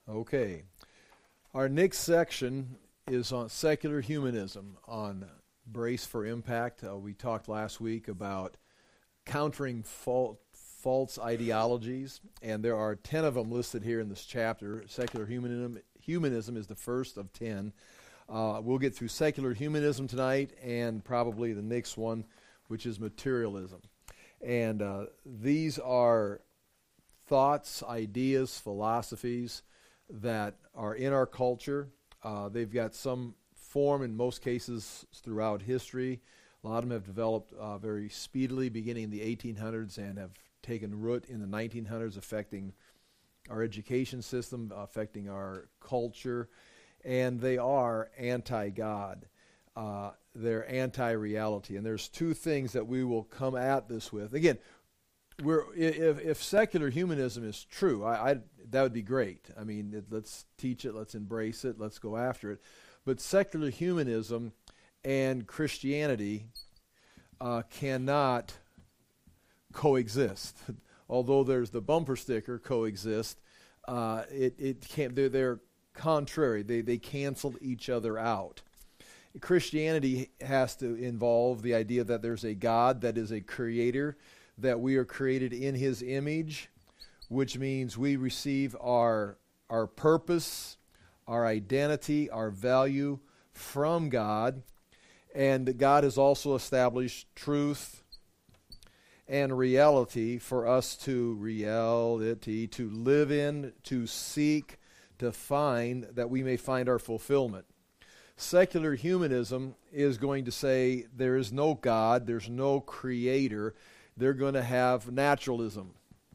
Okay. Our next section is on secular humanism, on Brace for Impact. We talked last week about countering false ideologies, and there are 10 of them listed here in this chapter. Secular humanism is the first of 10. We'll get through secular humanism tonight and probably the next one, which is materialism. And these are thoughts, ideas, philosophies that are in our culture. They've got some form in most cases throughout history. A lot of them have developed very speedily beginning in the 1800s and have taken root in the 1900s, affecting our education system, affecting our culture. And they are anti-God. They're anti-reality. And there's two things that we will come at this with. Again, if secular humanism is true, that would be great. I mean, let's teach it, let's embrace it, let's go after it. But secular humanism and Christianity cannot coexist. Although there's the bumper sticker, coexist, it can't. They're contrary. They cancel each other out. Christianity has to involve the idea that there's a God that is a creator, that we are created in His image, which means we receive our purpose, our identity, our value from God. And God has also established truth and reality for us to live in, to seek, to find, that we may find our fulfillment. Secular humanism is going to say there is no God, there's no creator. They're going to have naturalism.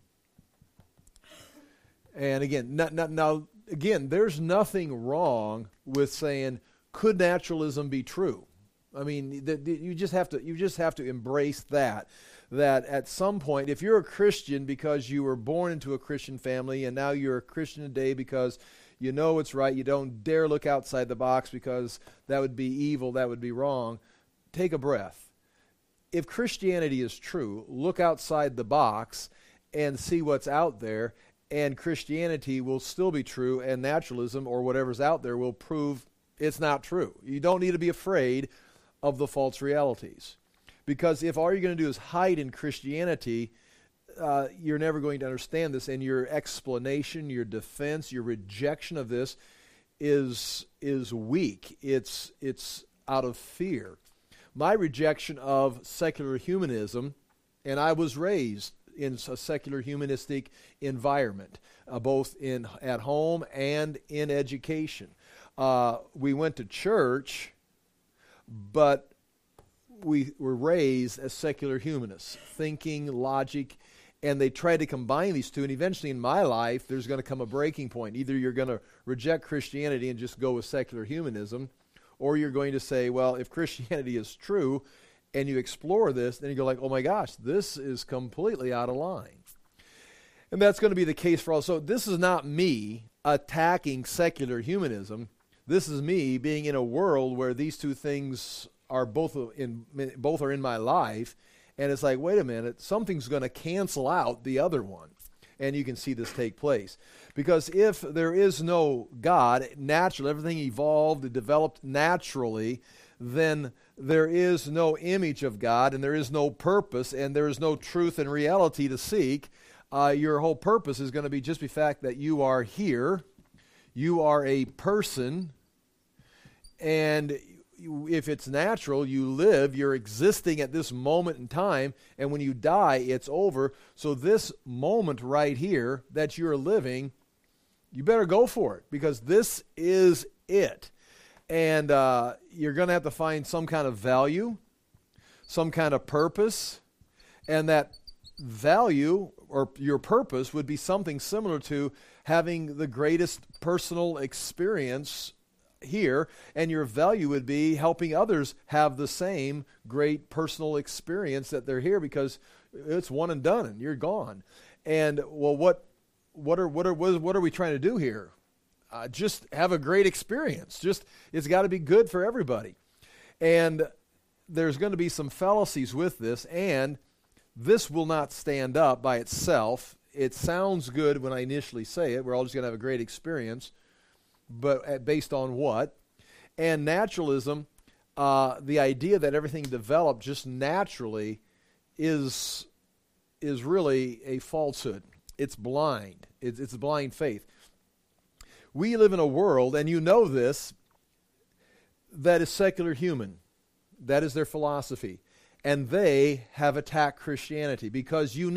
And again, there's nothing wrong with saying, could naturalism be true? I mean, you just have to embrace that at some point, if you're a Christian because you were born into a Christian family and now you're a Christian today because you know it's right, you don't dare look outside the box because that would be evil, that would be wrong, take a breath. If Christianity is true, look outside the box and see what's out there, and Christianity will still be true, and naturalism or whatever's out there will prove it's not true. You don't need to be afraid of the false realities. Because if all you're going to do is hide in Christianity, you're never going to understand this, and your explanation, your defense, your rejection of this is weak. It's out of fear. My rejection of secular humanism, and I was raised in a secular humanistic environment, both at home and in education. We went to church, but we were raised as secular humanists, thinking, logic, and they tried to combine these two, and eventually in my life, there's going to come a breaking point. Either you're going to reject Christianity and just go with secular humanism, or you're going to say, well, if Christianity is true, and you explore this, then you go like, oh my gosh, this is completely out of line. And that's going to be the case for all. So this is not me attacking secular humanism. This is me being in a world where these two things are both are in my life, and it's like, wait a minute, something's going to cancel out the other one. And you can see this take place. Because if there is no God, natural, everything evolved and developed naturally, then there is no image of God, and there is no purpose, and there is no truth and reality to seek. Your whole purpose is going to be just the fact that you are here, you are a person, and if it's natural, you live, you're existing at this moment in time, and when you die, it's over. So this moment right here that you're living, you better go for it, because this is it. And you're going to have to find some kind of value, some kind of purpose, and that value or your purpose would be something similar to having the greatest personal experience here, and your value would be helping others have the same great personal experience that they're here, because it's one and done and you're gone. And well, what are we trying to do here? Just have a great experience. It's got to be good for everybody. And there's going to be some fallacies with this, and this will not stand up by itself. it sounds good when I initially say it. We're all just going to have a great experience, but based on what? And naturalism, the idea that everything developed just naturally is really a falsehood. It's blind. It's blind faith. We live in a world, and you know this, that is secular human. That is their philosophy. And they have attacked Christianity because you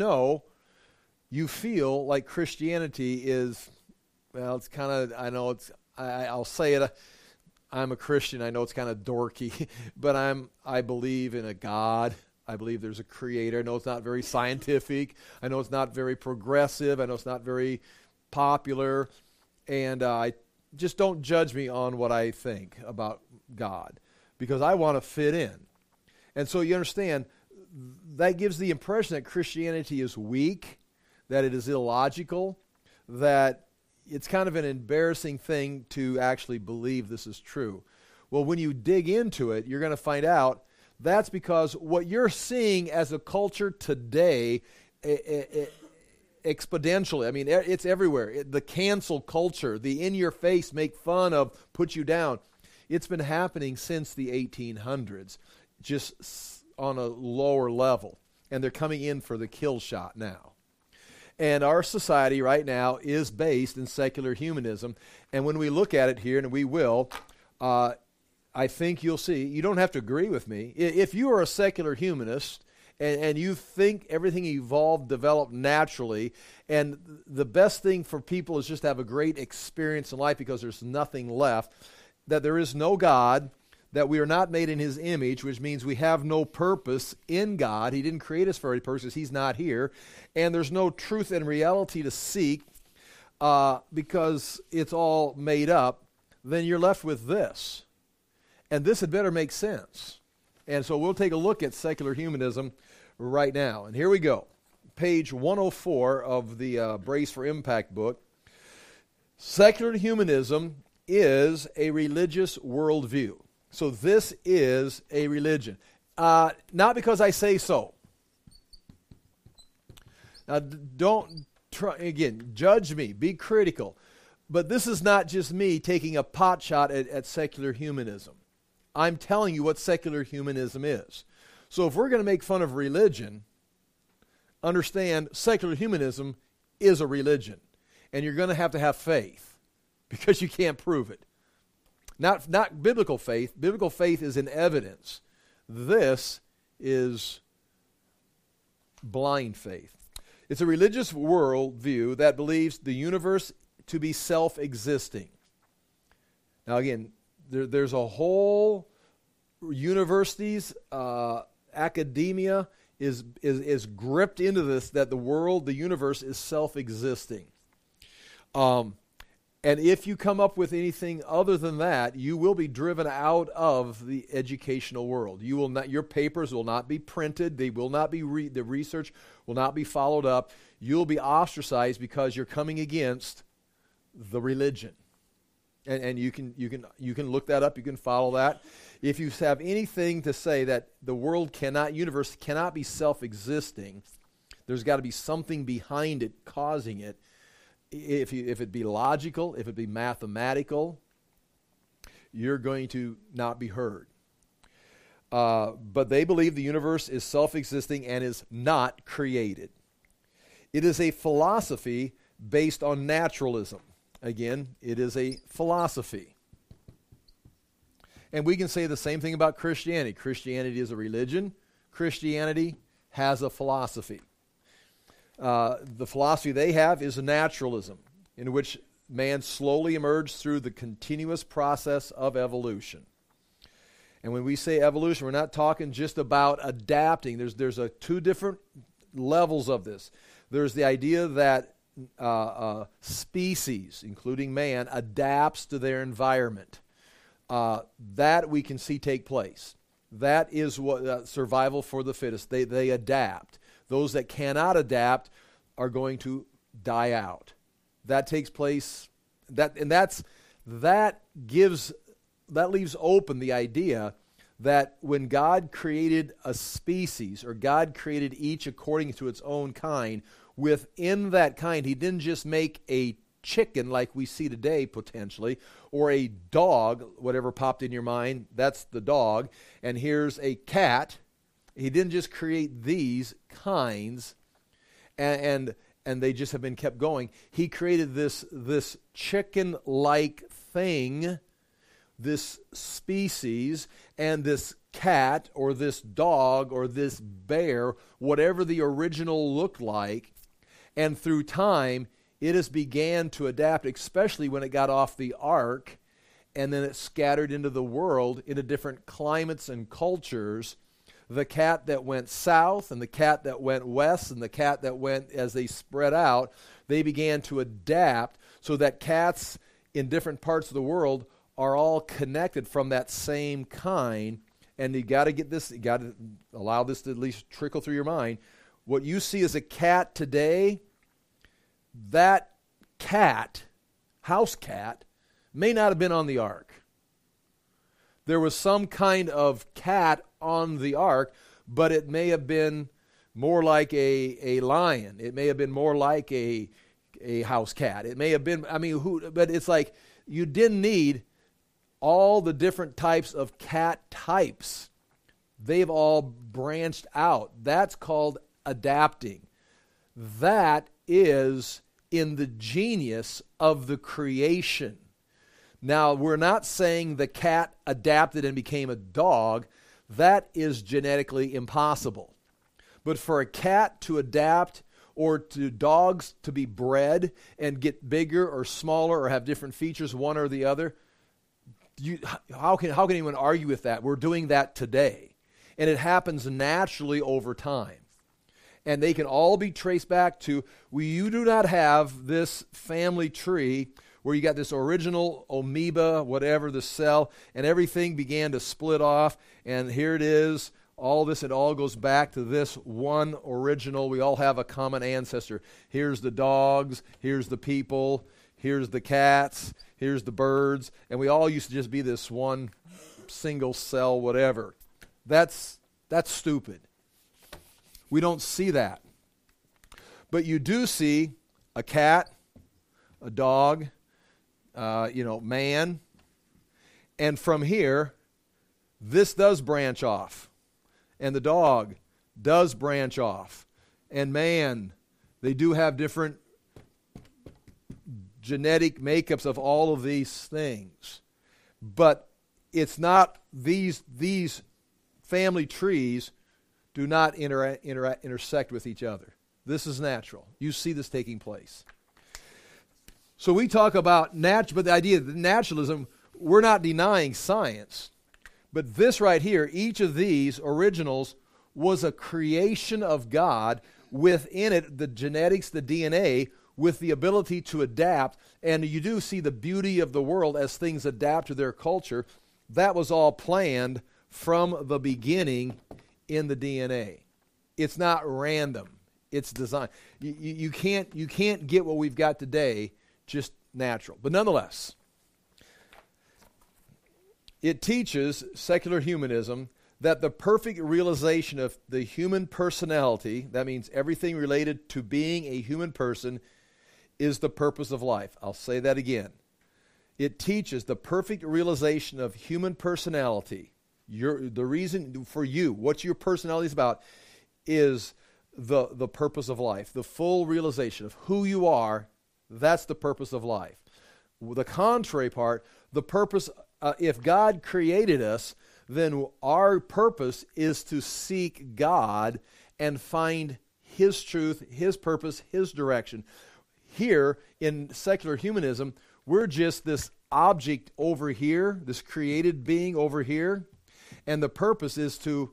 feel like Christianity is, well, it's kind of, I know it's, I'll say it, I'm a Christian. I know it's kind of dorky, but I believe in a God. I believe there's a creator. I know it's not very scientific. I know it's not very progressive. I know it's not very popular. And I just don't judge me on what I think about God because I want to fit in. And so you understand, that gives the impression that Christianity is weak, that it is illogical, that it's kind of an embarrassing thing to actually believe this is true. Well, when you dig into it, you're going to find out that's because what you're seeing as a culture today, exponentially, I mean, it's everywhere. The cancel culture, the in-your-face, make fun of, put you down, it's been happening since the 1800s, just on a lower level. And they're coming in for the kill shot now. And our society right now is based in secular humanism. And when we look at it here, and we will, I think you'll see, you don't have to agree with me. If you are a secular humanist and you think everything evolved, developed naturally, and the best thing for people is just to have a great experience in life because there's nothing left, that there is no God, that we are not made in His image, which means we have no purpose in God. He didn't create us for any purpose. He's not here. And there's no truth and reality to seek because it's all made up. Then you're left with this. And this had better make sense. And so we'll take a look at secular humanism right now. And here we go. Page 104 of the Brace for Impact book. Secular humanism is a religious worldview. So this is a religion. Not because I say so. Now, don't try, again, judge me, be critical. But this is not just me taking a pot shot at secular humanism. I'm telling you what secular humanism is. So if we're going to make fun of religion, understand secular humanism is a religion. And you're going to have faith because you can't prove it. Not biblical faith. Biblical faith is in evidence. This is blind faith. It's a religious worldview that believes the universe to be self-existing. Now again, there's a whole universities, academia is gripped into this, that the world, the universe is self-existing. And if you come up with anything other than that, you will be driven out of the educational world. You will not. Your papers will not be printed. They will not be. The research will not be followed up. You'll be ostracized because you're coming against the religion. And you can look that up. You can follow that. If you have anything to say that the universe cannot be self-existing, there's got to be something behind it causing it. If it be logical, if it be mathematical, you're going to not be heard. But they believe the universe is self-existing and is not created. It is a philosophy based on naturalism. Again, it is a philosophy. And we can say the same thing about Christianity. Christianity is a religion. Christianity has a philosophy. The philosophy they have is a naturalism, in which man slowly emerged through the continuous process of evolution. And when we say evolution, we're not talking just about adapting. There's two different levels of this. There's the idea that species, including man, adapts to their environment. That we can see take place. That is what survival for the fittest. They adapt. Those that cannot adapt are going to die out. That takes place. That leaves open the idea that when God created a species, or God created each according to its own kind, within that kind. He didn't just make a chicken like we see today potentially, or a dog, whatever popped in your mind, that's the dog, and here's a cat. He didn't just create these kinds and they just have been kept going. He created this chicken-like thing, this species, and this cat or this dog or this bear, whatever the original looked like, and through time it has began to adapt, especially when it got off the ark, and then it scattered into the world into different climates and cultures. The cat that went south and the cat that went west and the cat that went, as they spread out, they began to adapt so that cats in different parts of the world are all connected from that same kind. And you got to get this, you got to allow this to at least trickle through your mind. What you see as a cat today, that cat, house cat, may not have been on the ark. There was some kind of cat on the ark, but it may have been more like a lion. It may have been more like a house cat. It may have been, but it's like you didn't need all the different types of cat types. They've all branched out. That's called adapting. That is in the genius of the creation. Now, we're not saying the cat adapted and became a dog. That is genetically impossible. But for a cat to adapt, or to dogs to be bred and get bigger or smaller or have different features, one or the other, how can anyone argue with that? We're doing that today. And it happens naturally over time. And they can all be traced back to, you do not have this family tree where you got this original amoeba, whatever, the cell, and everything began to split off, and here it is, all this, it all goes back to this one original. We all have a common ancestor. Here's the dogs, here's the people, here's the cats, here's the birds, and we all used to just be this one single cell whatever. That's stupid. We don't see that. But you do see a cat, a dog, man. And from here, this does branch off. And the dog does branch off. And man, they do have different genetic makeups of all of these things. But it's not, these family trees do not intersect with each other. This is natural. You see this taking place. So we talk about but the idea of naturalism, we're not denying science. But this right here, each of these originals was a creation of God, within it the genetics, the DNA, with the ability to adapt. And you do see the beauty of the world as things adapt to their culture. That was all planned from the beginning in the DNA. It's not random. It's designed. You can't get what we've got today just natural. But nonetheless, it teaches, secular humanism, that the perfect realization of the human personality, that means everything related to being a human person, is the purpose of life. I'll say that again. It teaches the perfect realization of human personality. The reason for you, what your personality is about, is the purpose of life. The full realization of who you are, that's the purpose of life. The contrary part, the purpose, if God created us, then our purpose is to seek God and find His truth, His purpose, His direction. Here, in secular humanism, we're just this object over here, this created being over here, and the purpose is to,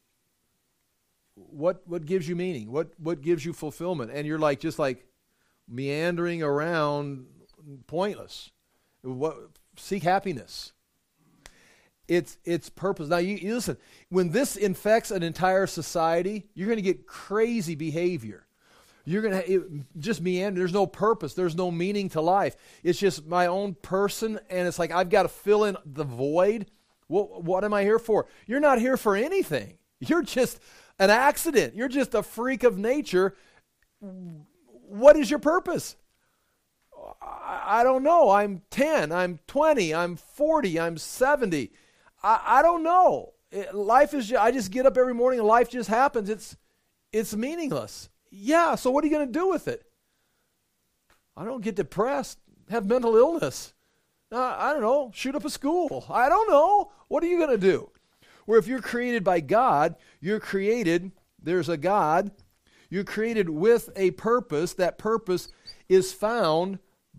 what gives you meaning? What gives you fulfillment? And you're just like meandering around, pointless. Seek happiness. It's purpose. Now, you listen, when this infects an entire society, you're going to get crazy behavior. You're going to just meander. There's no purpose. There's no meaning to life. It's just my own person, and it's like I've got to fill in the void. What am I here for? You're not here for anything. You're just an accident. You're just a freak of nature what is your purpose? I don't know. I'm 10, I'm 20, I'm 40, I'm 70. I don't know. Life is, I just get up every morning and life just happens. It's meaningless. Yeah, so what are you going to do with it? I don't get depressed, have mental illness. I don't know, shoot up a school. I don't know. What are you going to do? Where if you're created by God, you're created, there's a God, you're created with a purpose. That purpose is found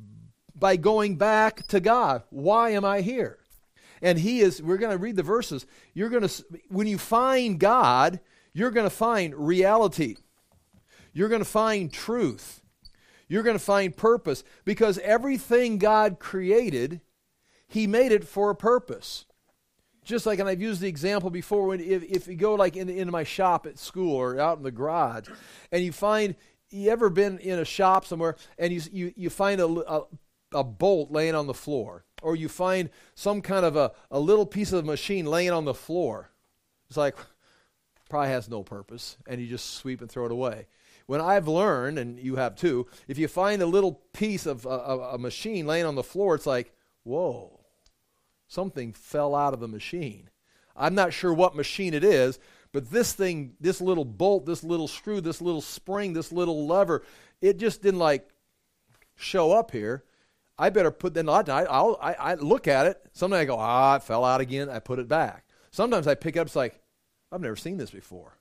by going back to God. Why am I here? And he is, we're going to read the verses. When you find God, you're going to find reality. You're going to find truth. You're going to find purpose, because everything God created, he made it for a purpose. Just like, and I've used the example before, when if you go like into my shop at school or out in the garage, and you ever been in a shop somewhere and you find a bolt laying on the floor, or you find some kind of a little piece of machine laying on the floor. It's like, probably has no purpose, and you just sweep and throw it away. When I've learned, and you have too, if you find a little piece of a machine laying on the floor, it's like, whoa, something fell out of the machine. I'm not sure what machine it is, but this thing, this little bolt, this little screw, this little spring, this little lever, it just didn't like show up here. I better put that on. I look at it. Sometimes I go, it fell out again. I put it back. Sometimes I pick it up. It's like, I've never seen this before.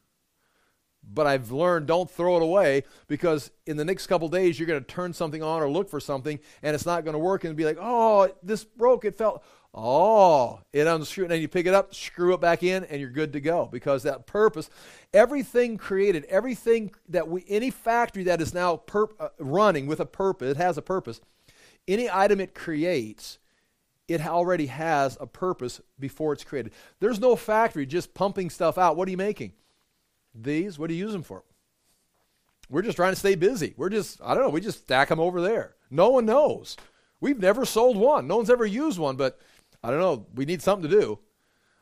But I've learned, don't throw it away, because in the next couple days you're going to turn something on or look for something, and it's not going to work, and be like, oh, this broke. It fell. Oh, it unscrewed. And then you pick it up, screw it back in, and you're good to go, because that purpose, everything created, everything that any factory that is now running with a purpose, it has a purpose. Any item it creates, it already has a purpose before it's created. There's no factory just pumping stuff out. What are you making? These, what do you use them for? We're just trying to stay busy. We just stack them over there. No one knows. We've never sold one. No one's ever used one, but I don't know. We need something to do.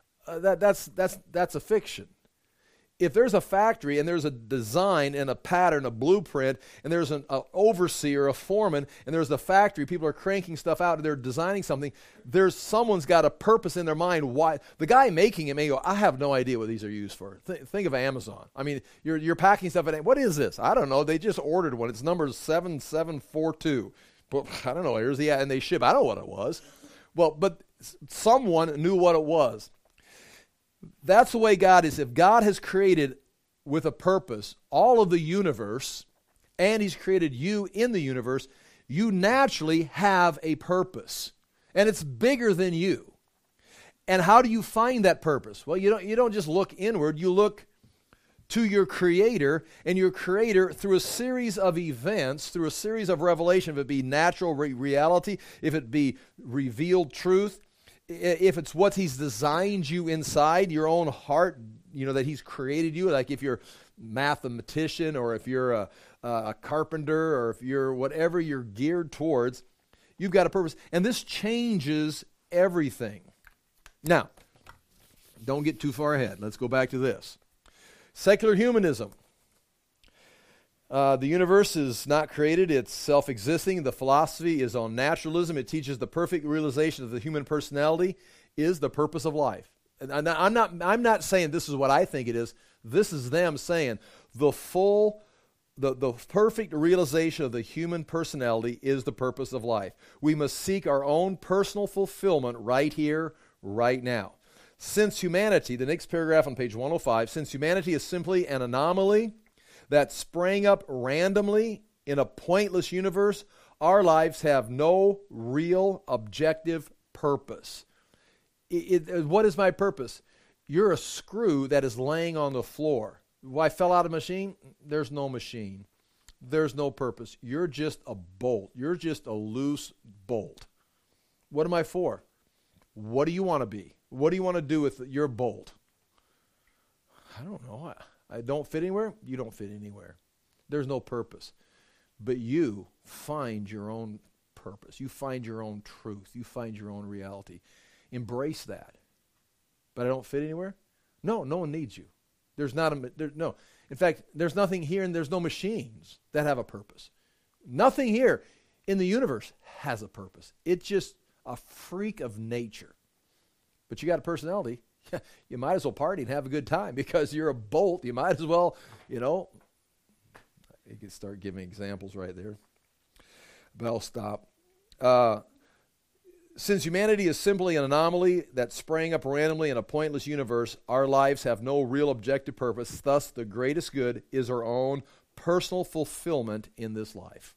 That's a fiction. If there's a factory and there's a design and a pattern, a blueprint, and there's an overseer, a foreman, and there's the factory, people are cranking stuff out and they're designing something, someone's got a purpose in their mind. Why? The guy making it may go, I have no idea what these are used for. Think of Amazon. I mean, you're packing stuff at, what is this? I don't know. They just ordered one. It's number 7742. But I don't know. Here's the, and they ship. I don't know what it was. Well, but someone knew what it was. That's the way God is. If God has created with a purpose all of the universe, and he's created you in the universe, you naturally have a purpose. And it's bigger than you. And how do you find that purpose? Well, you don't just look inward, you look to your Creator, and your Creator, through a series of events, through a series of revelation, if it be natural reality, if it be revealed truth, if it's what he's designed you inside your own heart, that he's created you, like if you're a mathematician or if you're a carpenter or if you're whatever you're geared towards, you've got a purpose. And this changes everything. Now, don't get too far ahead. Let's go back to this. Secular humanism. The universe is not created, it's self-existing. The philosophy is on naturalism. It teaches the perfect realization of the human personality is the purpose of life. And I'm not saying this is what I think it is. This is them saying the perfect realization of the human personality is the purpose of life. We must seek our own personal fulfillment right here, right now. Since humanity, the next paragraph on page 105, since humanity is simply an anomaly that sprang up randomly in a pointless universe, our lives have no real objective purpose. What is my purpose? You're a screw that is laying on the floor. Why fell out of a machine? There's no machine. There's no purpose. You're just a bolt. You're just a loose bolt. What am I for? What do you want to be? What do you want to do with your bolt? I don't know. I don't fit anywhere. You don't fit anywhere. There's no purpose. But you find your own purpose. You find your own truth. You find your own reality. Embrace that. But I don't fit anywhere? No one needs you. No. In fact, there's nothing here and there's no machines that have a purpose. Nothing here in the universe has a purpose. It's just a freak of nature. But you got a personality. You might as well party and have a good time because you're a bolt. You might as well, you can start giving examples right there. But I'll stop. Since humanity is simply an anomaly that sprang up randomly in a pointless universe, our lives have no real objective purpose. Thus, the greatest good is our own personal fulfillment in this life.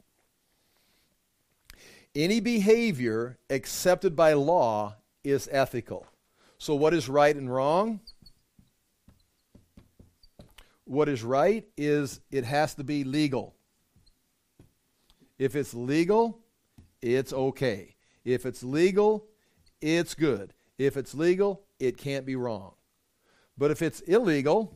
Any behavior accepted by law is ethical. So what is right and wrong? What is right is it has to be legal. If it's legal, it's okay. If it's legal, it's good. If it's legal, it can't be wrong. But if it's illegal,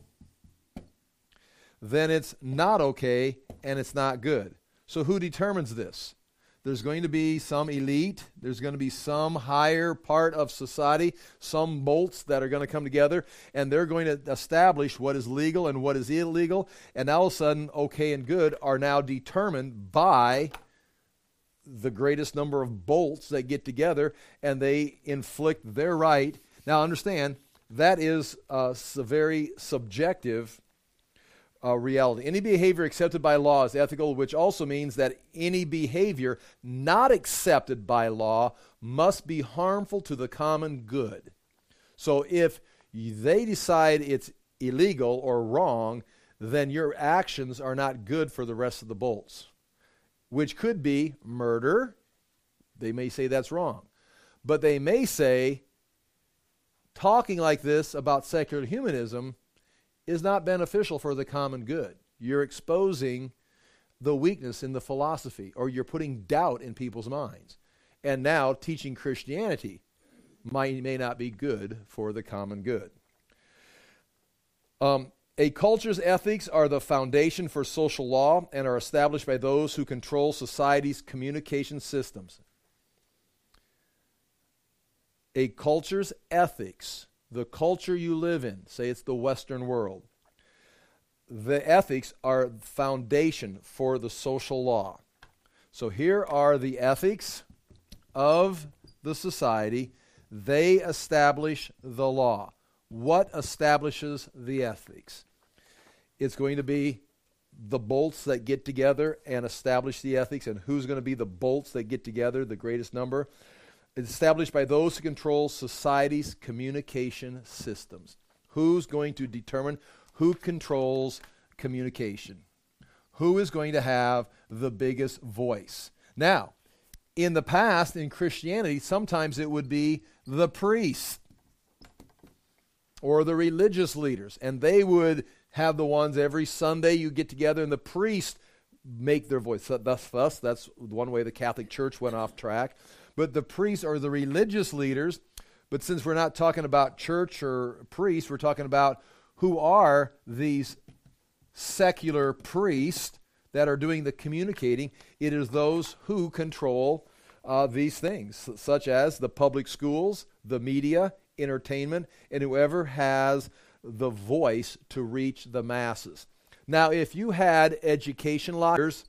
then it's not okay and it's not good. So who determines this? There's going to be some elite. There's going to be some higher part of society, some bolts that are going to come together, and they're going to establish what is legal and what is illegal. And all of a sudden, okay and good are now determined by the greatest number of bolts that get together, and they inflict their right. Now, understand, that is a very subjective reality. Any behavior accepted by law is ethical, which also means that any behavior not accepted by law must be harmful to the common good. So if they decide it's illegal or wrong, then your actions are not good for the rest of the bolts, which could be murder. They may say that's wrong. But they may say talking like this about secular humanism is not beneficial for the common good. You're exposing the weakness in the philosophy, or you're putting doubt in people's minds. And now teaching Christianity may not be good for the common good. A culture's ethics are the foundation for social law and are established by those who control society's communication systems. A culture's ethics, the culture you live in, say it's the Western world, the ethics are foundation for the social law. So here are the ethics of the society. They establish the law. What establishes the ethics? It's going to be the bolts that get together and establish the ethics, and who's going to be the bolts that get together, the greatest number. It's established by those who control society's communication systems. Who's going to determine who controls communication? Who is going to have the biggest voice? Now, in the past, in Christianity, sometimes it would be the priests or the religious leaders, and they would have the ones every Sunday you get together and the priests make their voice. Thus, that's one way the Catholic Church went off track. But the priests are the religious leaders. But since we're not talking about church or priests, we're talking about who are these secular priests that are doing the communicating. It is those who control these things, such as the public schools, the media, entertainment, and whoever has the voice to reach the masses. Now, if you had education lawyers,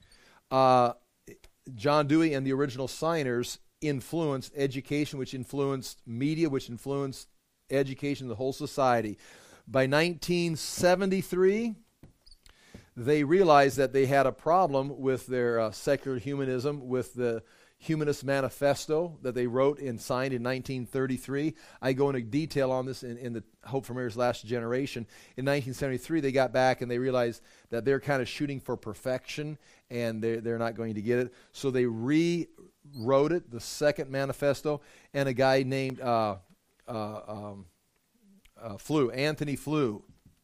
John Dewey and the original signers influenced education, which influenced media, which influenced education of the whole society. By 1973, they realized that they had a problem with their secular humanism, with the Humanist Manifesto that they wrote and signed in 1933. I go into detail on this in the Hope for Mary's Last Generation. In 1973, they got back and they realized that they're kind of shooting for perfection and they're not going to get it. So they rewrote it, the Second Manifesto, and a guy named Anthony Flew.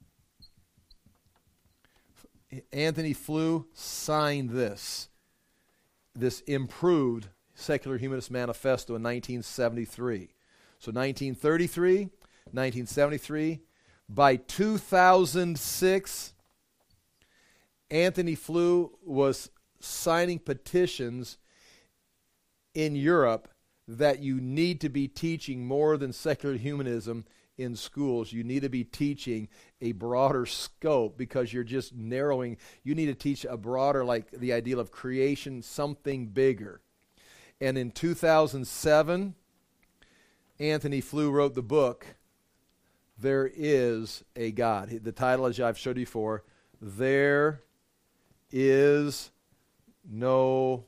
Anthony Flew signed this improved Secular Humanist Manifesto in 1973. So 1933, 1973. By 2006, Anthony Flew was signing petitions in Europe that you need to be teaching more than secular humanism in schools. You need to be teaching a broader scope because you're just narrowing. You need to teach a broader, like the ideal of creation, something bigger. And in 2007, Anthony Flew wrote the book, There Is a God. The title, as I've showed you before, There Is No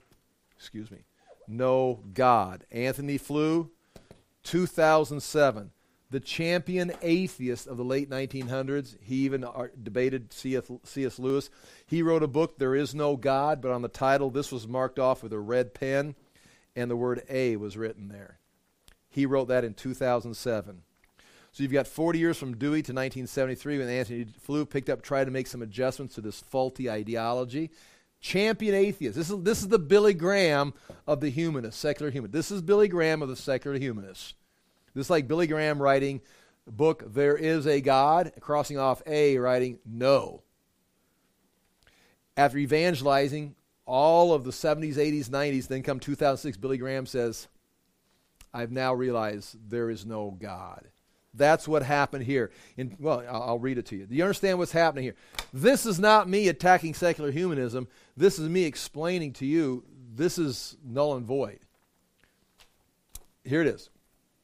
God. Anthony Flew, 2007. The champion atheist of the late 1900s. He even debated C.S. Lewis. He wrote a book, There Is No God, but on the title, this was marked off with a red pen, and the word A was written there. He wrote that in 2007. So you've got 40 years from Dewey to 1973 when Anthony Flew tried to make some adjustments to this faulty ideology. Champion atheist. This is the Billy Graham of the humanist, secular humanist. This is Billy Graham of the secular humanists. This is like Billy Graham writing a book, There Is a God, crossing off A, writing no. After evangelizing all of the 70s, 80s, 90s, then come 2006, Billy Graham says, I've now realized there is no God. That's what happened here. I'll read it to you. Do you understand what's happening here? This is not me attacking secular humanism. This is me explaining to you this is null and void. Here it is.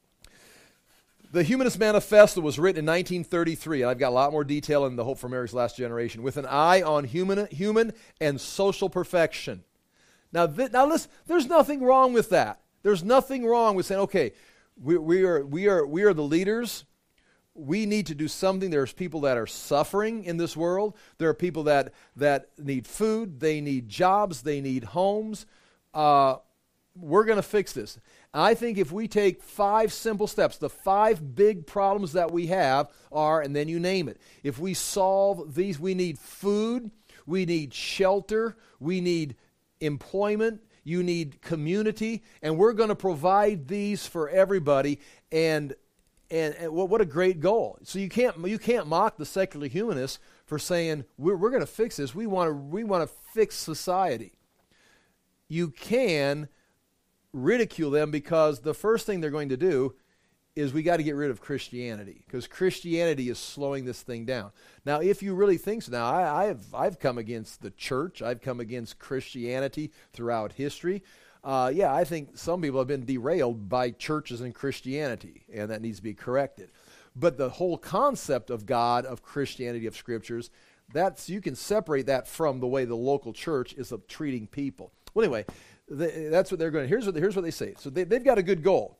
The Humanist Manifesto was written in 1933, and I've got a lot more detail in the Hope for America's Last Generation, with an eye on human and social perfection. Now listen, there's nothing wrong with that. There's nothing wrong with saying, okay, we are the leaders. We need to do something. There's people that are suffering in this world. There are people that need food. They need jobs. They need homes. We're going to fix this. I think if we take 5 simple steps, the 5 big problems that we have are, and then you name it. If we solve these, we need food, we need shelter, we need employment, you need community, and we're going to provide these for everybody. And what a great goal! So you can't mock the secular humanists for saying we're going to fix this. We want to fix society. You can ridicule them because the first thing they're going to do is we got to get rid of Christianity because Christianity is slowing this thing down. Now, if you really think so, now I've come against the church. I've come against Christianity throughout history. I think some people have been derailed by churches and Christianity, and that needs to be corrected. But the whole concept of God, of Christianity, of scriptures, you can separate that from the way the local church is of treating people. Well, anyway, that's what they're going to. Here's what they say. So they've got a good goal.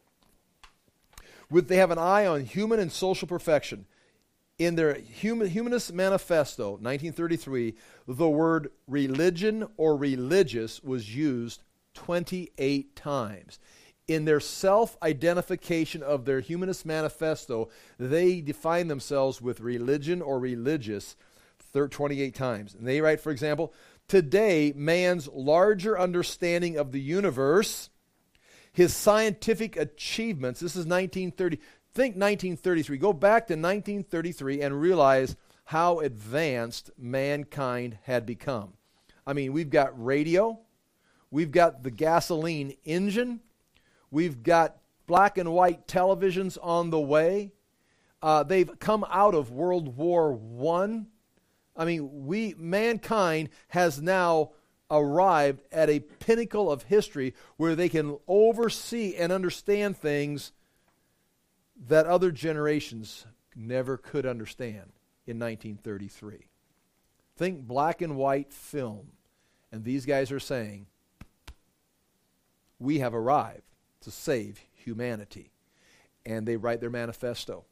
They have an eye on human and social perfection. In their Humanist Manifesto, 1933, the word religion or religious was used 28 times. In their self-identification of their Humanist Manifesto, they define themselves with religion or religious 28 times. And they write, for example, today, man's larger understanding of the universe, his scientific achievements, this is 1930, think 1933, go back to 1933 and realize how advanced mankind had become. I mean, we've got radio, we've got the gasoline engine, we've got black and white televisions on the way. They've come out of World War I. I mean, mankind has now arrived at a pinnacle of history where they can oversee and understand things that other generations never could understand in 1933. Think black and white film. And these guys are saying, we have arrived to save humanity. And they write their manifesto.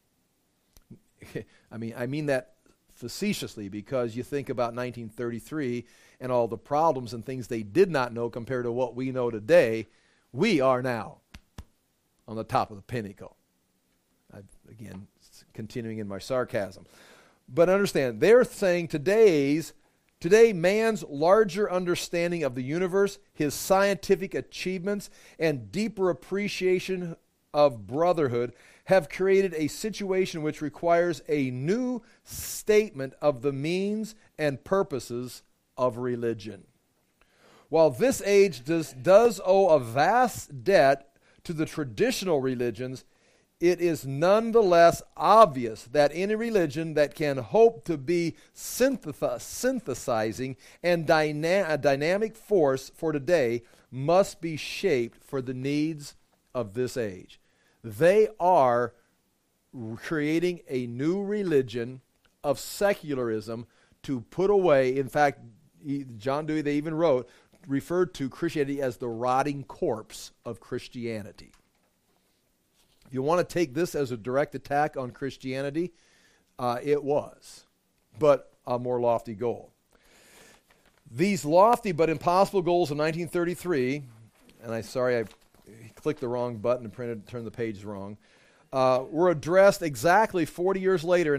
I mean that facetiously, because you think about 1933 and all the problems and things they did not know compared to what we know today. We are now on the top of the pinnacle. Again, continuing in my sarcasm. But understand, they're saying today man's larger understanding of the universe, his scientific achievements, and deeper appreciation of brotherhood have created a situation which requires a new statement of the means and purposes of religion. While this age does owe a vast debt to the traditional religions, it is nonetheless obvious that any religion that can hope to be synthesizing and a dynamic force for today must be shaped for the needs of this age. They are creating a new religion of secularism to put away. In fact, John Dewey, they even referred to Christianity as the rotting corpse of Christianity. If you want to take this as a direct attack on Christianity, it was, but a more lofty goal. These lofty but impossible goals of 1933, and I clicked the wrong button and turned the page wrong, were addressed exactly 40 years later in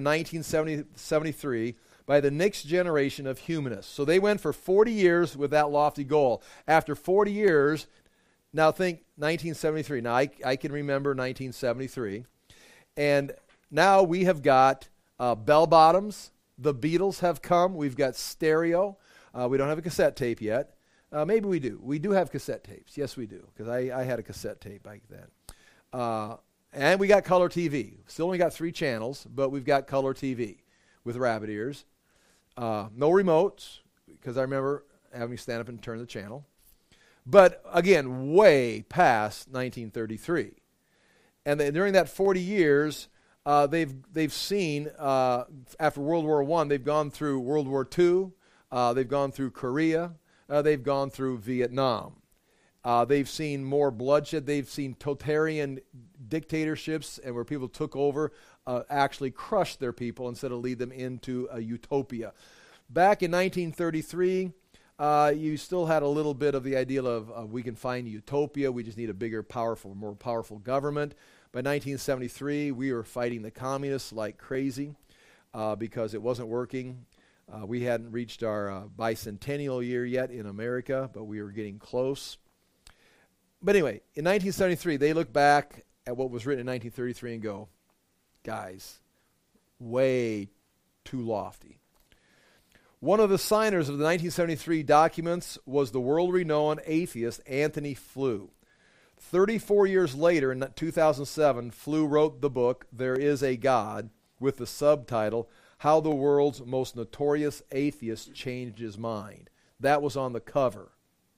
1973 by the next generation of humanists. So they went for 40 years with that lofty goal. After 40 years, now think 1973. Now I can remember 1973. And now we have got bell-bottoms. The Beatles have come. We've got stereo. We don't have a cassette tape yet. Maybe we do. We do have cassette tapes. Yes, we do, because I had a cassette tape back then. And we got color TV. Still only got 3 channels, but we've got color TV with rabbit ears. No remotes, because I remember having to stand up and turn the channel. But again, way past 1933. And during that 40 years, they've seen, after World War I, they've gone through World War II, they've gone through Korea, they've gone through Vietnam. They've seen more bloodshed. They've seen totalitarian dictatorships, and where people took over, actually crushed their people instead of lead them into a utopia. Back in 1933, you still had a little bit of the idea of we can find utopia. We just need a bigger, more powerful government. By 1973, we were fighting the communists like crazy because it wasn't working. We hadn't reached our bicentennial year yet in America, but we were getting close. But anyway, in 1973, they look back at what was written in 1933 and go, guys, way too lofty. One of the signers of the 1973 documents was the world-renowned atheist Antony Flew. 34 years later, in 2007, Flew wrote the book, There Is a God, with the subtitle, How the World's Most Notorious Atheist Changed His Mind. That was on the cover.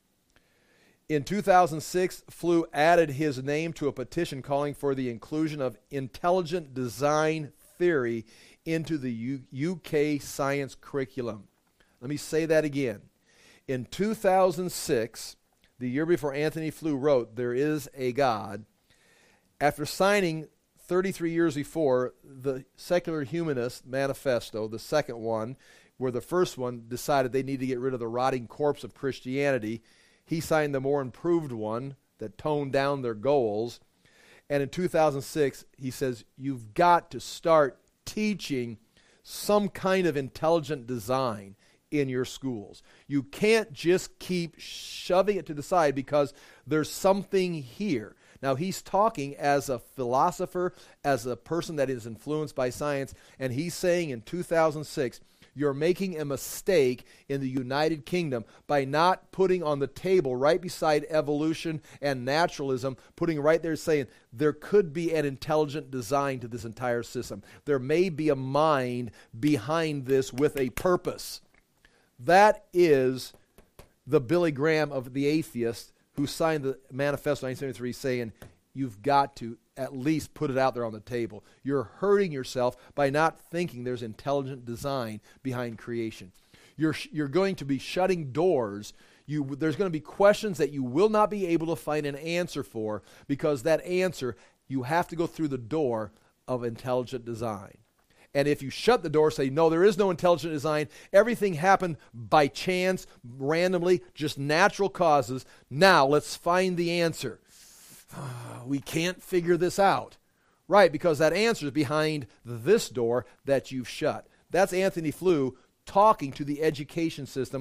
In 2006, Flew added his name to a petition calling for the inclusion of intelligent design theory into the UK science curriculum. Let me say that again. In 2006, the year before Antony Flew wrote There Is a God, after signing 33 years before the Secular Humanist Manifesto, the second one, where the first one decided they need to get rid of the rotting corpse of Christianity, he signed the more improved one that toned down their goals. And in 2006, he says, you've got to start teaching some kind of intelligent design in your schools. You can't just keep shoving it to the side because there's something here. Now, he's talking as a philosopher, as a person that is influenced by science, and he's saying in 2006, you're making a mistake in the United Kingdom by not putting on the table right beside evolution and naturalism, putting right there saying there could be an intelligent design to this entire system. There may be a mind behind this with a purpose. That is the Billy Graham of the atheist who signed the manifesto in 1973 saying, you've got to at least put it out there on the table. You're hurting yourself by not thinking there's intelligent design behind creation. You're going to be shutting doors. There's going to be questions that you will not be able to find an answer for because that answer, you have to go through the door of intelligent design. And if you shut the door, say, no, there is no intelligent design, everything happened by chance, randomly, just natural causes, now let's find the answer. We can't figure this out. Right, because that answer is behind this door that you've shut. That's Antony Flew talking to the education system,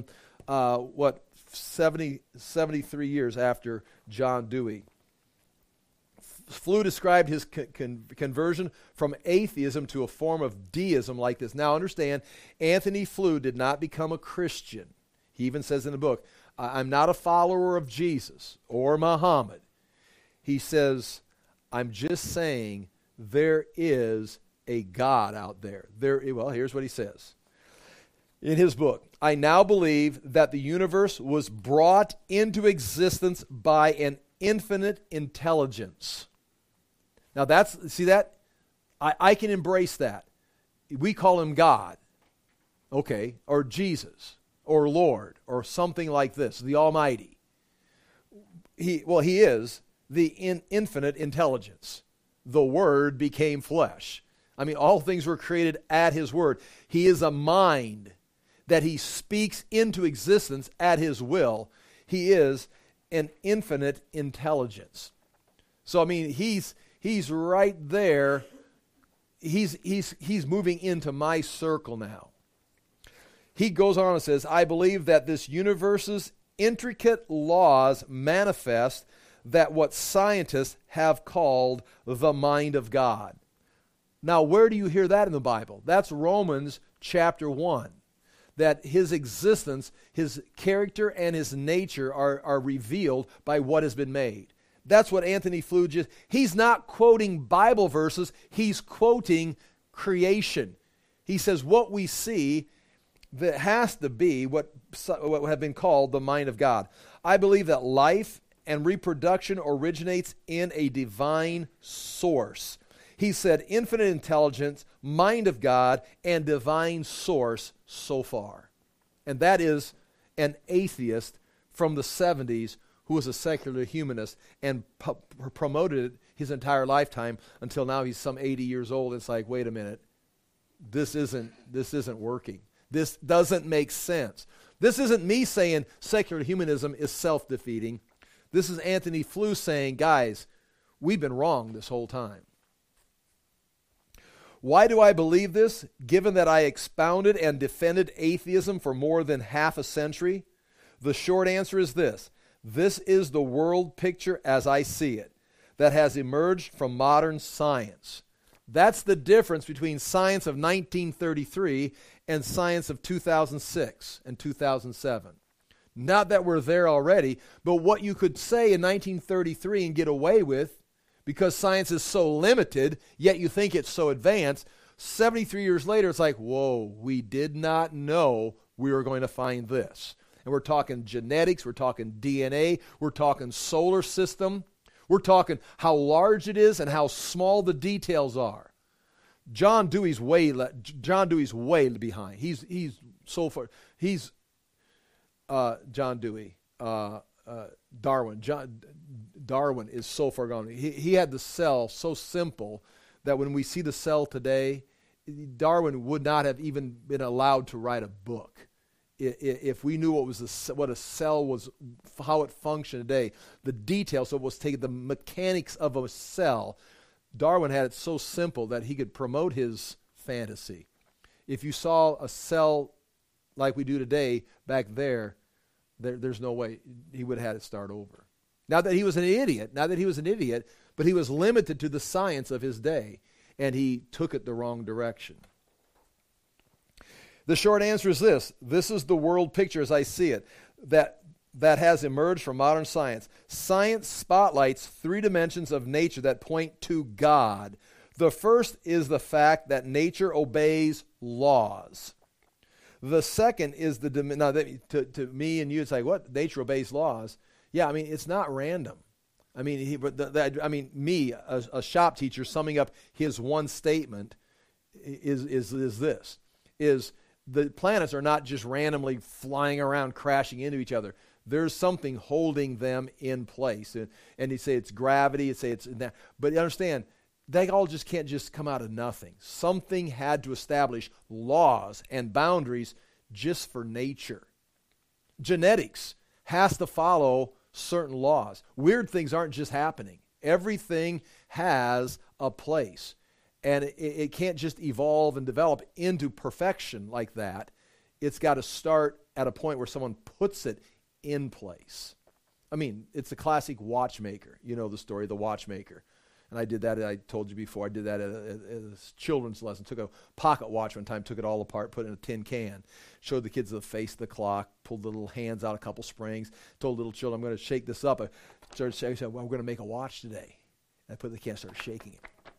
73 years after John Dewey. Flew described his conversion from atheism to a form of deism like this. Now understand, Antony Flew did not become a Christian. He even says in the book, I'm not a follower of Jesus or Muhammad. He says, I'm just saying there is a God out there. Well, here's what he says in his book. I now believe that the universe was brought into existence by an infinite intelligence. Now see that? I can embrace that. We call him God, okay, or Jesus, or Lord, or something like this, the Almighty. He is the infinite intelligence. The Word became flesh. I mean, all things were created at his word. He is a mind that he speaks into existence at his will. He is an infinite intelligence. So, I mean, he's right there. He's moving into my circle now. He goes on and says, I believe that this universe's intricate laws manifest that what scientists have called the mind of God. Now, where do you hear that in the Bible? That's Romans chapter 1. That his existence, his character, and his nature are revealed by what has been made. That's what Anthony Flew he's not quoting Bible verses, he's quoting creation. He says what we see that has to be what have been called the mind of God. I believe that life and reproduction originates in a divine source. He said infinite intelligence, mind of God, and divine source so far. And that is an atheist from the 70s who was a secular humanist and promoted it his entire lifetime until now he's some 80 years old. It's like, wait a minute, this isn't working. This doesn't make sense. This isn't me saying secular humanism is self-defeating. This is Anthony Flew saying, guys, we've been wrong this whole time. Why do I believe this, given that I expounded and defended atheism for more than half a century? The short answer is this. This is the world picture as I see it, that has emerged from modern science. That's the difference between science of 1933 and science of 2006 and 2007. Not that we're there already, but what you could say in 1933 and get away with, because science is so limited, yet you think it's so advanced, 73 years later, it's like, whoa, we did not know we were going to find this. And we're talking genetics, we're talking DNA, we're talking solar system, we're talking how large it is and how small the details are. John Dewey's way behind. He's so far. He's John Dewey, Darwin. Darwin is so far gone. He had the cell so simple that when we see the cell today, Darwin would not have even been allowed to write a book. If we knew what a cell was, how it functioned today, the details of what's taken, the mechanics of a cell, Darwin had it so simple that he could promote his fantasy. If you saw a cell like we do today back there's no way he would have had it start over. Not that he was an idiot, but he was limited to the science of his day, and he took it the wrong direction. The short answer is this. This is the world picture as I see it, that has emerged from modern science. Science spotlights three dimensions of nature that point to God. The first is the fact that nature obeys laws. The second is to me and you, it's like, what? Nature obeys laws? Yeah, I mean, it's not random. I mean, a shop teacher, summing up his one statement is the planets are not just randomly flying around, crashing into each other. There's something holding them in place. And you say it's gravity, you say it's that. But you understand, they all just can't just come out of nothing. Something had to establish laws and boundaries just for nature. Genetics has to follow certain laws. Weird things aren't just happening. Everything has a place. And it can't just evolve and develop into perfection like that. It's got to start at a point where someone puts it in place. I mean, it's the classic watchmaker. You know the story, the watchmaker. And I did that, I told you before, I did that at a children's lesson. Took a pocket watch one time, took it all apart, put it in a tin can, showed the kids the face of the clock, pulled the little hands out, a couple springs, told little children, I'm going to shake this up. I said, well, we're going to make a watch today. And I put it in the can, started shaking it.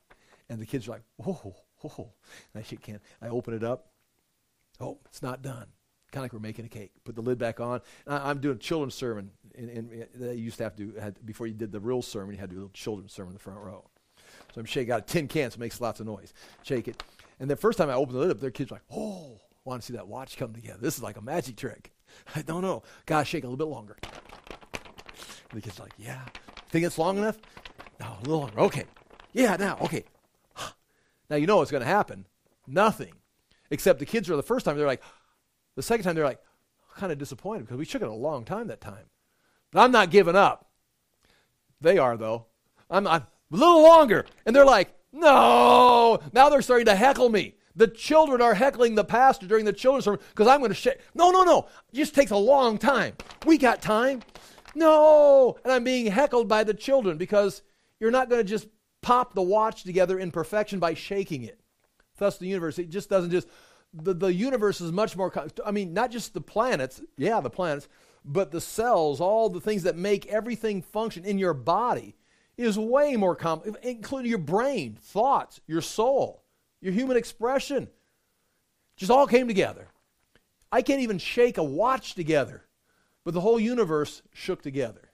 And the kids are like, whoa, whoa. And I shake hand. I open it up. Oh, it's not done. Kind of like we're making a cake. Put the lid back on. I'm doing a children's sermon. That you used to have to do, before you did the real sermon, you had to do a little children's sermon in the front row. So I'm shaking out a tin can, so it makes lots of noise. Shake it. And the first time I opened the lid up, their kids were like, oh, want to see that watch come together. This is like a magic trick. I don't know. Gotta shake a little bit longer. And the kids are like, yeah. Think it's long enough? No, a little longer. Okay. Yeah, now, okay. Now you know what's going to happen. Nothing. Except the kids are the first time, they're like, the second time they're like, kind of disappointed because we shook it a long time that time. But I'm not giving up. They are, though. I'm a little longer. And they're like, no. Now they're starting to heckle me. The children are heckling the pastor during the children's sermon because I'm going to shake. No. It just takes a long time. We got time. No. And I'm being heckled by the children because you're not going to just pop the watch together in perfection by shaking it. Thus the universe, it just doesn't just, the universe is much more, not just the planets, the planets, but the cells, all the things that make everything function in your body is way more complex, including your brain, thoughts, your soul, your human expression. Just all came together. I can't even shake a watch together, but the whole universe shook together.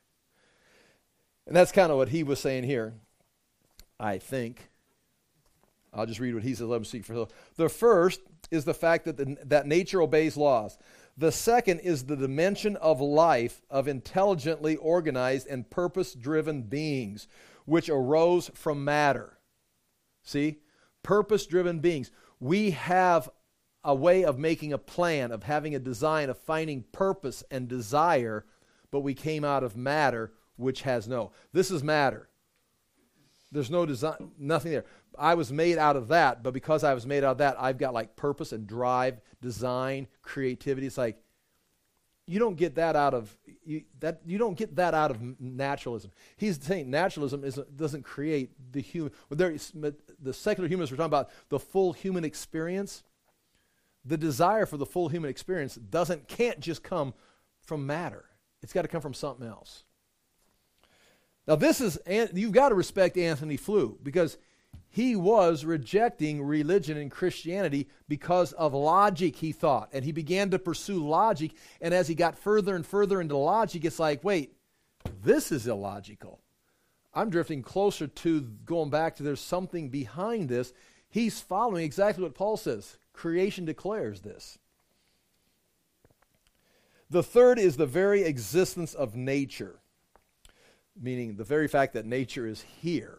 And that's kind of what he was saying here, I think. I'll just read what he says. Let him speak for himself. The first is the fact that nature obeys laws. The second is the dimension of life of intelligently organized and purpose-driven beings, which arose from matter. See? Purpose-driven beings. We have a way of making a plan, of having a design, of finding purpose and desire, but we came out of matter, which has no. This is matter. There's no design, nothing there. I was made out of that, but because I was made out of that, I've got like purpose and drive, design, creativity. It's like you don't get that out of naturalism. He's saying naturalism doesn't create the human. The secular humanists were talking about the full human experience. The desire for the full human experience can't just come from matter. It's got to come from something else. Now you've got to respect Anthony Flew because he was rejecting religion and Christianity because of logic, he thought. And he began to pursue logic. And as he got further and further into logic, it's like, wait, this is illogical. I'm drifting closer to going back to there's something behind this. He's following exactly what Paul says. Creation declares this. The third is the very existence of nature, meaning the very fact that nature is here.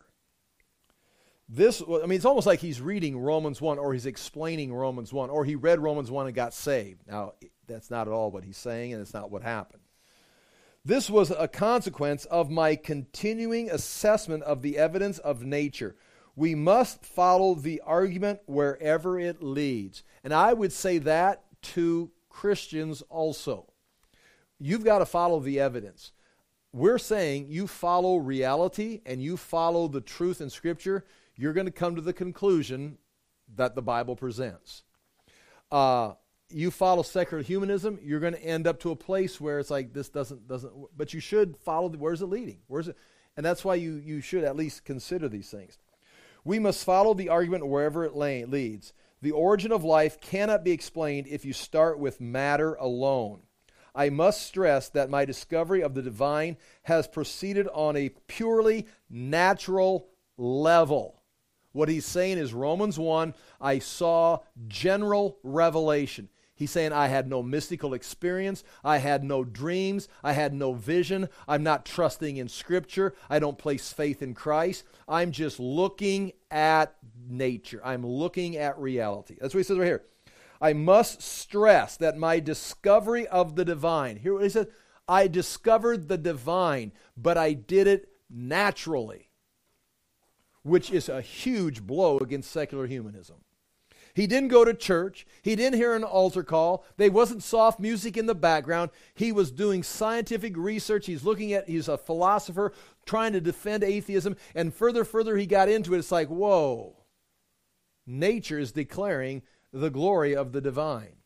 It's almost like he's reading Romans 1 or he's explaining Romans 1 or he read Romans 1 and got saved. Now, that's not at all what he's saying and it's not what happened. This was a consequence of my continuing assessment of the evidence of nature. We must follow the argument wherever it leads. And I would say that to Christians also. You've got to follow the evidence. We're saying you follow reality and you follow the truth in Scripture, you're going to come to the conclusion that the Bible presents. You follow secular humanism, you're going to end up to a place where it's like this doesn't. But you should follow. Where's it leading? And that's why you should at least consider these things. We must follow the argument wherever it leads. The origin of life cannot be explained if you start with matter alone. I must stress that my discovery of the divine has proceeded on a purely natural level. What he's saying is Romans 1, I saw general revelation. He's saying I had no mystical experience. I had no dreams. I had no vision. I'm not trusting in Scripture. I don't place faith in Christ. I'm just looking at nature. I'm looking at reality. That's what he says right here. I must stress that my discovery of the divine, here what he says, I discovered the divine, but I did it naturally, which is a huge blow against secular humanism. He didn't go to church. He didn't hear an altar call. There wasn't soft music in the background. He was doing scientific research. He's a philosopher trying to defend atheism. And further he got into it. It's like, whoa, nature is declaring the glory of the divine.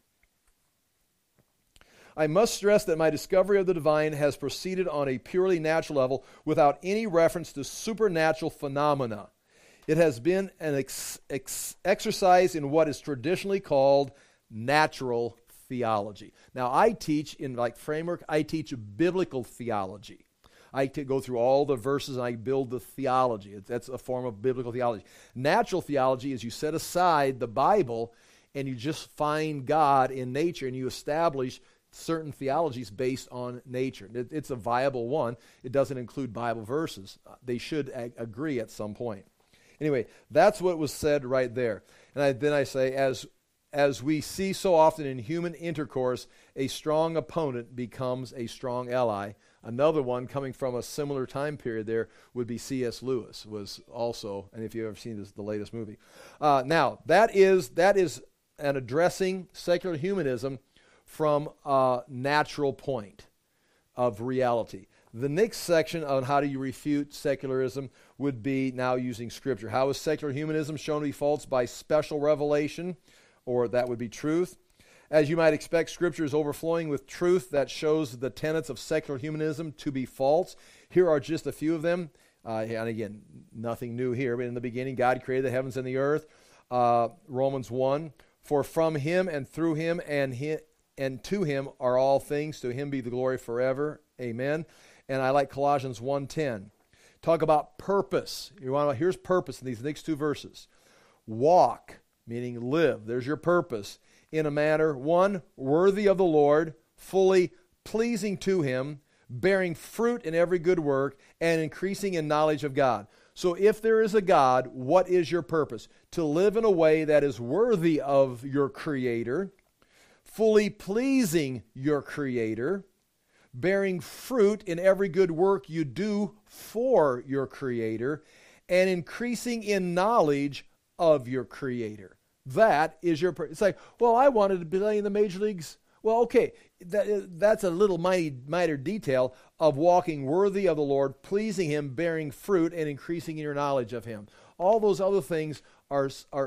I must stress that my discovery of the divine has proceeded on a purely natural level without any reference to supernatural phenomena. It has been an exercise in what is traditionally called natural theology. Now, I teach in framework, I teach biblical theology. I go through all the verses and I build the theology. That's a form of biblical theology. Natural theology is you set aside the Bible and you just find God in nature and you establish certain theologies based on nature. It's a viable one. It doesn't include Bible verses. They should agree at some point. Anyway, that's what was said right there. And then I say, as we see so often in human intercourse, a strong opponent becomes a strong ally. Another one coming from a similar time period there would be C.S. Lewis, was also, and if you've ever seen the latest movie. Now, that is an addressing secular humanism from a natural point of reality. The next section on how do you refute secularism would be now using Scripture. How is secular humanism shown to be false? By special revelation, or that would be truth. As you might expect, Scripture is overflowing with truth that shows the tenets of secular humanism to be false. Here are just a few of them. And again, nothing new here, but in the beginning, God created the heavens and the earth. Romans 1, for from him and through him and to him are all things. To him be the glory forever. Amen. And I like Colossians 1:10. Talk about purpose. Here's purpose in these next two verses. Walk, meaning live. There's your purpose. In a manner, one, worthy of the Lord, fully pleasing to him, bearing fruit in every good work, and increasing in knowledge of God. So if there is a God, what is your purpose? To live in a way that is worthy of your Creator, fully pleasing your Creator, bearing fruit in every good work you do for your Creator, and increasing in knowledge of your Creator. That is your purpose. It's like, well, I wanted to play in the major leagues. Well, okay, that's a little minor detail of walking worthy of the Lord, pleasing him, bearing fruit, and increasing in your knowledge of him. All those other things are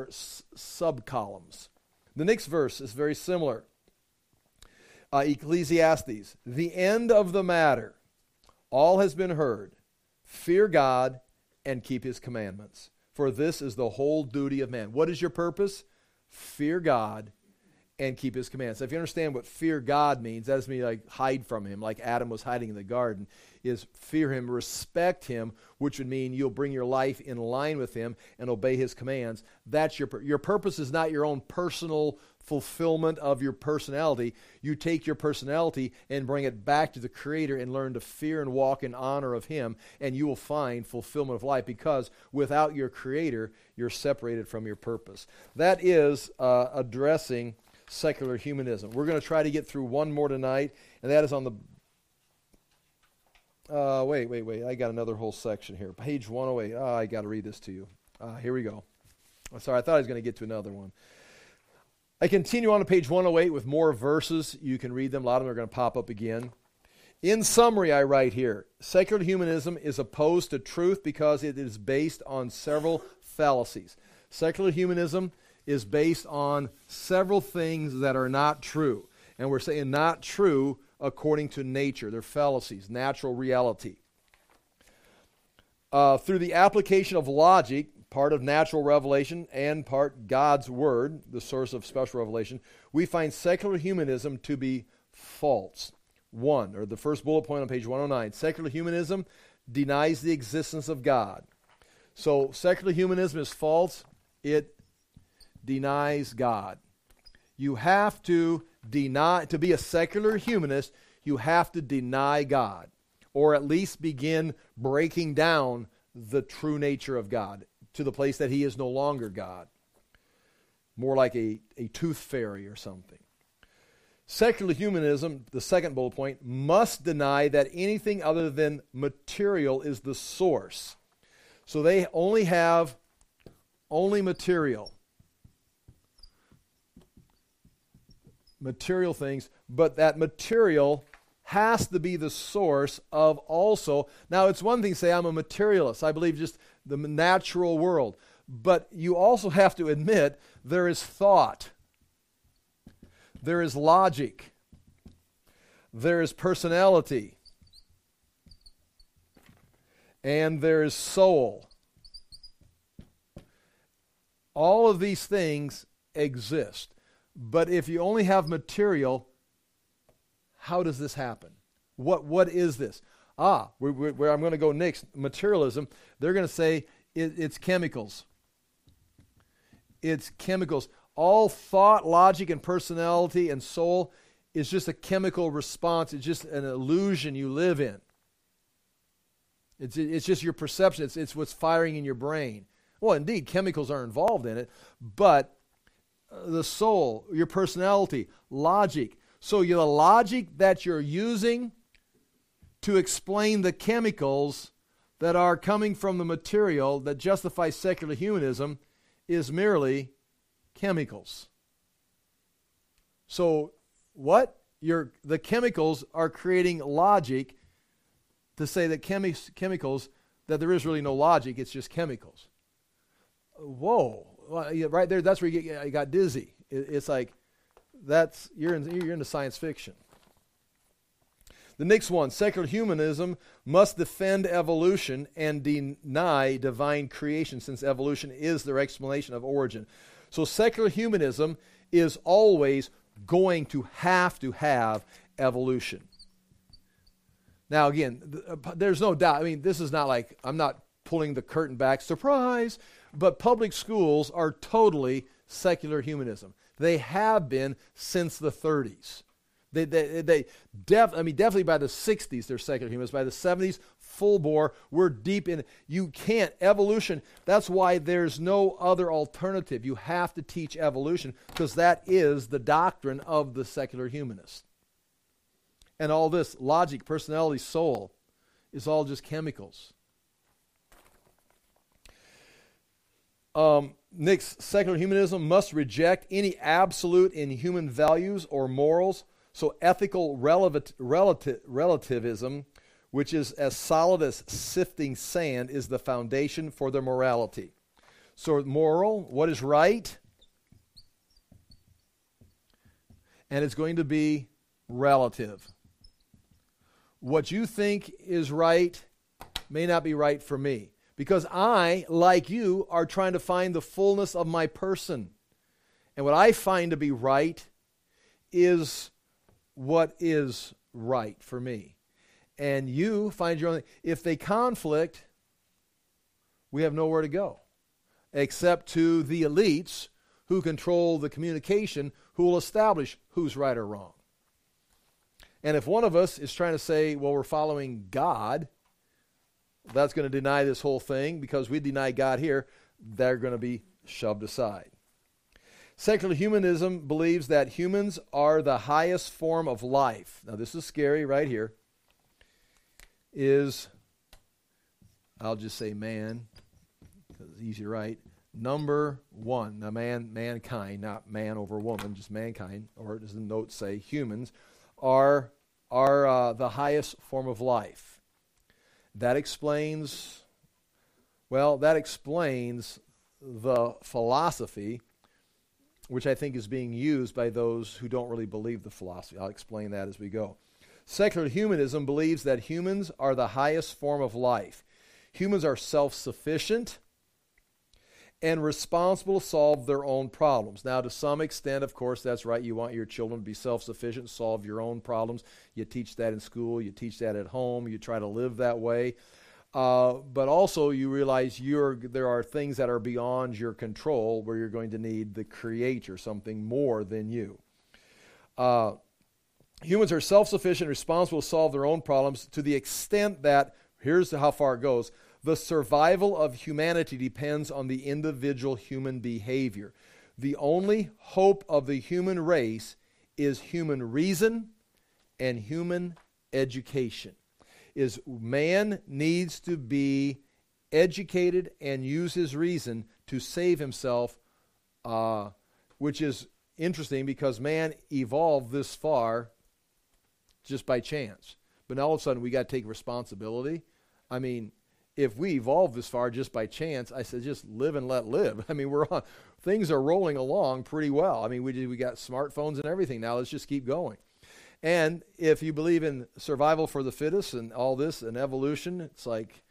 sub-columns. The next verse is very similar. Ecclesiastes, the end of the matter, all has been heard. Fear God and keep his commandments, for this is the whole duty of man. What is your purpose? Fear God and keep his commands. So if you understand what fear God means, that doesn't mean like hide from him, like Adam was hiding in the garden, is fear him, respect him, which would mean you'll bring your life in line with him and obey his commands. That's your purpose is not your own personal fulfillment of your personality. You take your personality and bring it back to the Creator and learn to fear and walk in honor of him, and you will find fulfillment of life, because without your Creator, you're separated from your purpose. That is addressing secular humanism. We're going to try to get through one more tonight, and that is on the... wait. I got another whole section here. Page 108. I got to read this to you. Here we go. I'm sorry, I thought I was going to get to another one. I continue on to page 108 with more verses. You can read them. A lot of them are going to pop up again. In summary, I write here, secular humanism is opposed to truth because it is based on several fallacies. Secular humanism is based on several things that are not true. And we're saying not true according to nature. They're fallacies, natural reality. Through the application of logic, part of natural revelation and part God's Word, the source of special revelation, we find secular humanism to be false. One, or the first bullet point on page 109, secular humanism denies the existence of God. So secular humanism is false. It denies God. You have to deny, to be a secular humanist, you have to deny God, or at least begin breaking down the true nature of God to the place that he is no longer God. More like a tooth fairy or something. Secular humanism, the second bullet point, must deny that anything other than material is the source. So they only have material things, but that material has to be the source of also. Now, it's one thing to say I'm a materialist. I believe just the natural world. But you also have to admit there is thought. There is logic. There is personality. And there is soul. All of these things exist. But if you only have material, how does this happen? What is this? Where I'm going to go next, materialism, they're going to say it's chemicals. It's chemicals. All thought, logic, and personality and soul is just a chemical response. It's just an illusion you live in. It's just your perception. It's what's firing in your brain. Well, indeed, chemicals are involved in it, but the soul, your personality, logic. So the logic that you're using to explain the chemicals that are coming from the material that justifies secular humanism is merely chemicals. So what? The chemicals are creating logic to say that chemicals, that there is really no logic, it's just chemicals. Whoa. Well, right there, that's where you got dizzy. It's like, you're into science fiction. The next one, secular humanism must defend evolution and deny divine creation, since evolution is their explanation of origin. So secular humanism is always going to have evolution. Now again, there's no doubt, I mean, this is not like, I'm not pulling the curtain back, surprise, but public schools are totally secular humanism. They have been since the 30s. Definitely by the 60s they're secular humanists. By the 70s, full bore, we're deep in. You can't, evolution, that's why there's no other alternative. You have to teach evolution because that is the doctrine of the secular humanist. And all this logic, personality, soul is all just chemicals. Next, secular humanism must reject any absolute in human values or morals. So ethical relativism, which is as solid as sifting sand, is the foundation for their morality. So moral, what is right? And it's going to be relative. What you think is right may not be right for me. Because I, like you, are trying to find the fullness of my person. And what I find to be right is what is right for me. And you find your own. If they conflict, we have nowhere to go. Except to the elites who control the communication, who will establish who's right or wrong. And if one of us is trying to say, well, we're following God, that's going to deny this whole thing because we deny God here, they're going to be shoved aside. Secular humanism believes that humans are the highest form of life. Now this is scary right here. I'll just say man, because it's easy to write. Number one. Now mankind, not man over woman, just mankind, or does the note say humans, are the highest form of life. That explains the philosophy, which I think is being used by those who don't really believe the philosophy. I'll explain that as we go. Secular humanism believes that humans are the highest form of life. Humans are self-sufficient and responsible to solve their own problems. Now, to some extent, of course, that's right. You want your children to be self-sufficient, solve your own problems. You teach that in school. You teach that at home. You try to live that way. But also you realize there are things that are beyond your control where you're going to need the Creator, something more than you. Humans are self-sufficient, responsible to solve their own problems to the extent that, here's how far it goes, the survival of humanity depends on the individual human behavior. The only hope of the human race is human reason and human education. Is man needs to be educated and use his reason to save himself, which is interesting because man evolved this far just by chance. But now all of a sudden we got to take responsibility. I mean, if we evolved this far just by chance, I said just live and let live. I mean, things are rolling along pretty well. I mean, we got smartphones and everything now. Let's just keep going. And if you believe in survival for the fittest and all this and evolution, it's like,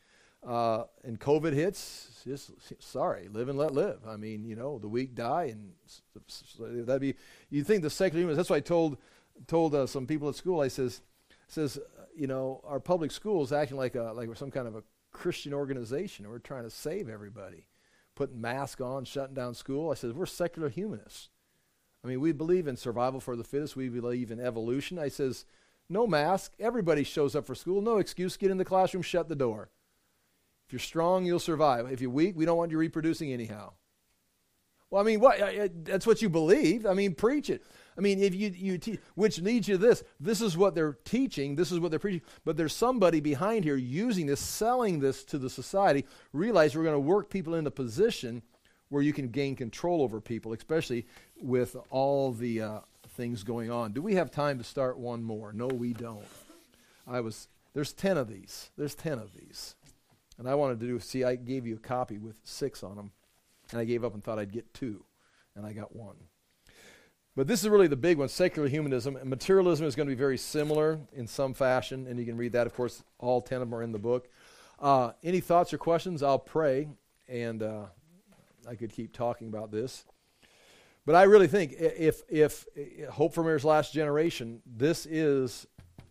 and COVID hits, just sorry, live and let live. I mean, the weak die, and that'd be. You think the secular humanists? That's why I told some people at school. I says, our public school is acting like we're some kind of a Christian organization, and we're trying to save everybody, putting masks on, shutting down school. I said, we're secular humanists. I mean, we believe in survival for the fittest. We believe in evolution. I says, no mask. Everybody shows up for school. No excuse. Get in the classroom. Shut the door. If you're strong, you'll survive. If you're weak, we don't want you reproducing anyhow. Well, I mean, that's what you believe. I mean, preach it. I mean, if you which leads you to this. This is what they're teaching. This is what they're preaching. But there's somebody behind here using this, selling this to the society. Realize we're going to work people into position where you can gain control over people, especially with all the things going on. Do we have time to start one more? No, we don't. There's 10 of these. There's 10 of these. And I wanted to I gave you a copy with 6 on them. And I gave up and thought I'd get 2. And I got 1. But this is really the big one, secular humanism. And materialism is going to be very similar in some fashion. And you can read that. Of course, all 10 of them are in the book. Any thoughts or questions? I'll pray. And I could keep talking about this. But I really think if Hope for America's Last Generation, this is,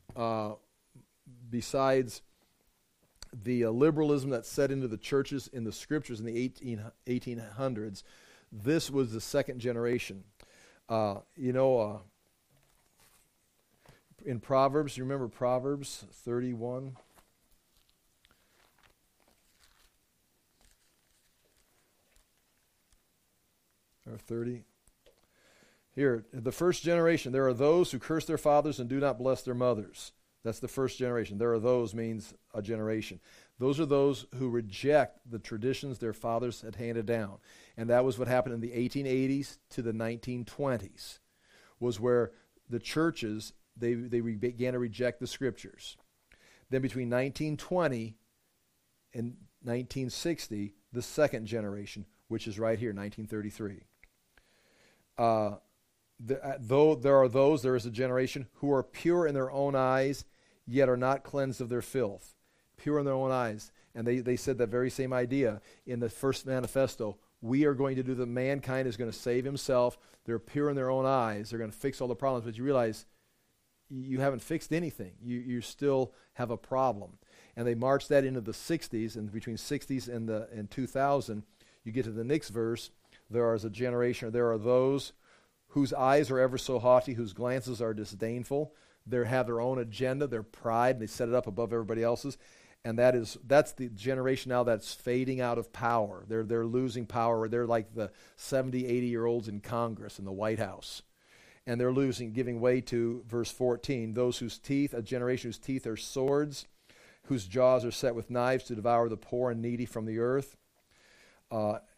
besides the liberalism that's set into the churches in the scriptures in the 1800s, this was the second generation. In Proverbs, you remember Proverbs 31? Or 30? Here, the first generation, there are those who curse their fathers and do not bless their mothers. That's the first generation. There are those means a generation. Those are those who reject the traditions their fathers had handed down. And that was what happened in the 1880s to the 1920s, was where the churches, they began to reject the scriptures. Then between 1920 and 1960, the second generation, which is right here, 1933. Though there is a generation who are pure in their own eyes, yet are not cleansed of their filth. Pure in their own eyes. And they said that very same idea in the first manifesto. We are going to do mankind is going to save himself. They're pure in their own eyes. They're going to fix all the problems. But you realize you haven't fixed anything. You still have a problem. And they marched that into the 60s, and between 60s and 2000, you get to the next verse. There is a generation, or there are those whose eyes are ever so haughty, whose glances are disdainful. They have their own agenda, their pride, and they set it up above everybody else's. And that's the generation now that's fading out of power. They're losing power. They're like the 70, 80-year-olds in Congress, in the White House. And they're giving way to, verse 14, those whose teeth, a generation whose teeth are swords, whose jaws are set with knives to devour the poor and needy from the earth.